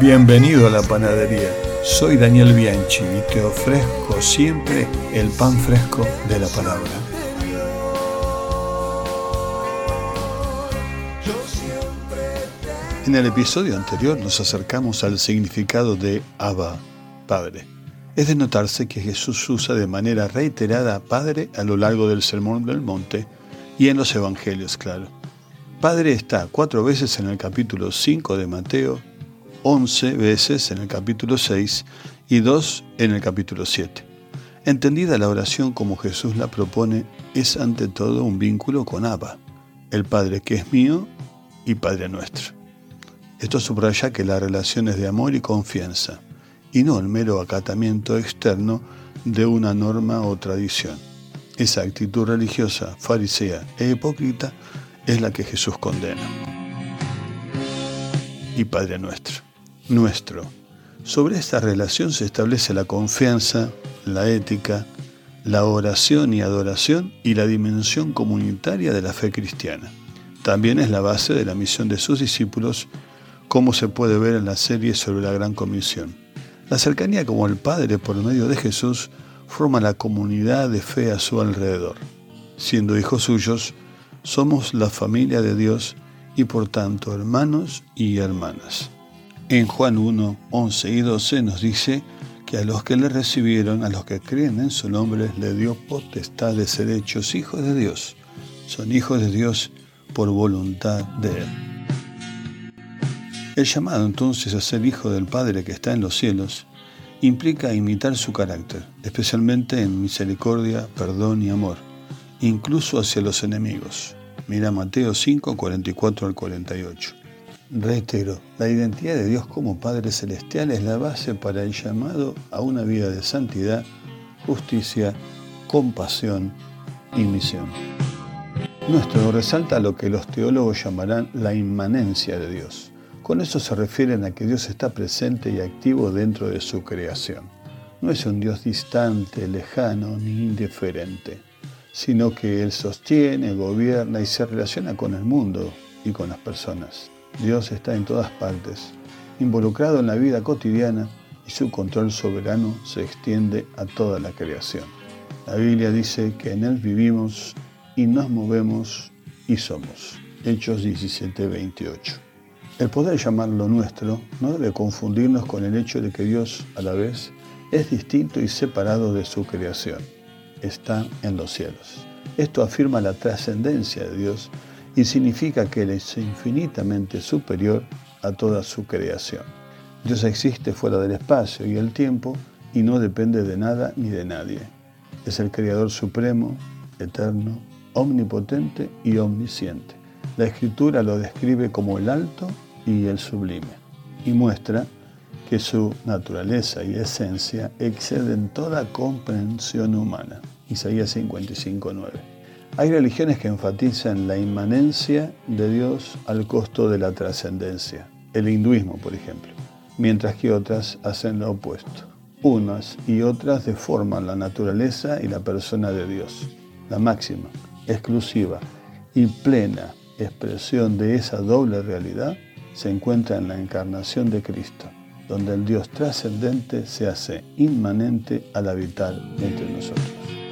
Bienvenido a la panadería. Soy Daniel Bianchi y te ofrezco siempre el pan fresco de la palabra. En el episodio anterior nos acercamos al significado de Abba, Padre. Es de notarse que Jesús usa de manera reiterada Padre a lo largo del Sermón del Monte y en los Evangelios, claro. Padre está 4 veces en el capítulo 5 de Mateo, 11 veces en el capítulo 6 y 2 en el capítulo 7. Entendida la oración como Jesús la propone, es ante todo un vínculo con Abba, el Padre que es mío y Padre nuestro. Esto subraya que la relación es de amor y confianza, y no el mero acatamiento externo de una norma o tradición. Esa actitud religiosa, farisea e hipócrita es la que Jesús condena. Y Padre nuestro. Sobre esta relación se establece la confianza, la ética, la oración y adoración y la dimensión comunitaria de la fe cristiana. También es la base de la misión de sus discípulos, como se puede ver en la serie sobre la Gran Comisión. La cercanía como el Padre por medio de Jesús forma la comunidad de fe a su alrededor. Siendo hijos suyos, somos la familia de Dios y por tanto hermanos y hermanas. En Juan 1, 11 y 12 nos dice que a los que le recibieron, a los que creen en su nombre, le dio potestad de ser hechos hijos de Dios. Son hijos de Dios por voluntad de Él. El llamado entonces a ser hijo del Padre que está en los cielos implica imitar su carácter, especialmente en misericordia, perdón y amor, incluso hacia los enemigos. Mira Mateo 5, 44 al 48. Reitero, la identidad de Dios como Padre Celestial es la base para el llamado a una vida de santidad, justicia, compasión y misión. Nuestro resalta lo que los teólogos llamarán la inmanencia de Dios. Con eso se refieren a que Dios está presente y activo dentro de su creación. No es un Dios distante, lejano ni indiferente, sino que Él sostiene, gobierna y se relaciona con el mundo y con las personas. Dios está en todas partes, involucrado en la vida cotidiana y su control soberano se extiende a toda la creación. La Biblia dice que en Él vivimos y nos movemos y somos. Hechos 17, 28. El poder llamarlo nuestro no debe confundirnos con el hecho de que Dios, a la vez, es distinto y separado de su creación. Está en los cielos. Esto afirma la trascendencia de Dios y significa que Él es infinitamente superior a toda su creación. Dios existe fuera del espacio y el tiempo y no depende de nada ni de nadie. Es el Creador supremo, eterno, omnipotente y omnisciente. La Escritura lo describe como el alto y el sublime y muestra que su naturaleza y esencia exceden toda comprensión humana. Isaías 55, 9. Hay religiones que enfatizan la inmanencia de Dios al costo de la trascendencia, el hinduismo, por ejemplo, mientras que otras hacen lo opuesto. Unas y otras deforman la naturaleza y la persona de Dios. La máxima, exclusiva y plena expresión de esa doble realidad se encuentra en la encarnación de Cristo, donde el Dios trascendente se hace inmanente al habitar entre nosotros.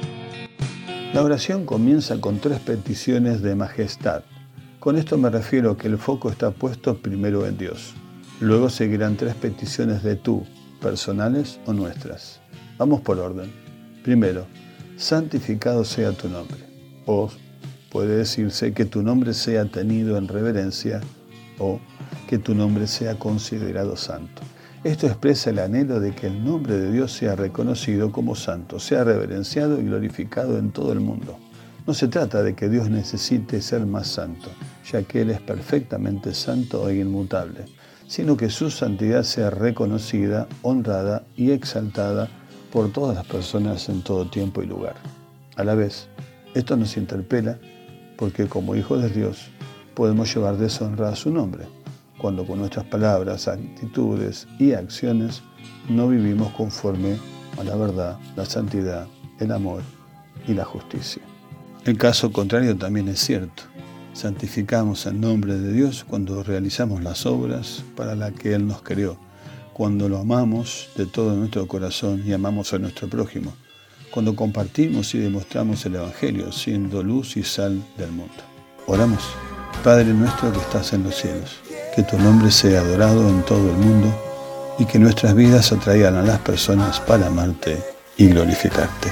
La oración comienza con 3 peticiones de majestad. Con esto me refiero a que el foco está puesto primero en Dios. Luego seguirán 3 peticiones de tú, personales o nuestras. Vamos por orden. Primero, santificado sea tu nombre. O puede decirse que tu nombre sea tenido en reverencia o que tu nombre sea considerado santo. Esto expresa el anhelo de que el nombre de Dios sea reconocido como santo, sea reverenciado y glorificado en todo el mundo. No se trata de que Dios necesite ser más santo, ya que Él es perfectamente santo e inmutable, sino que su santidad sea reconocida, honrada y exaltada por todas las personas en todo tiempo y lugar. A la vez, esto nos interpela porque como hijos de Dios podemos llevar deshonra a su nombre, cuando con nuestras palabras, actitudes y acciones no vivimos conforme a la verdad, la santidad, el amor y la justicia. El caso contrario también es cierto. Santificamos el nombre de Dios cuando realizamos las obras para las que Él nos creó, cuando lo amamos de todo nuestro corazón y amamos a nuestro prójimo, cuando compartimos y demostramos el Evangelio, siendo luz y sal del mundo. Oramos. Padre nuestro que estás en los cielos, que tu nombre sea adorado en todo el mundo y que nuestras vidas atraigan a las personas para amarte y glorificarte.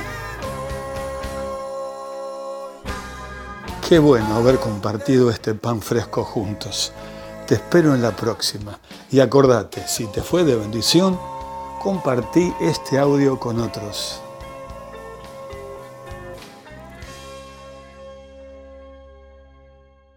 Qué bueno haber compartido este pan fresco juntos. Te espero en la próxima. Y acordate, si te fue de bendición, compartí este audio con otros.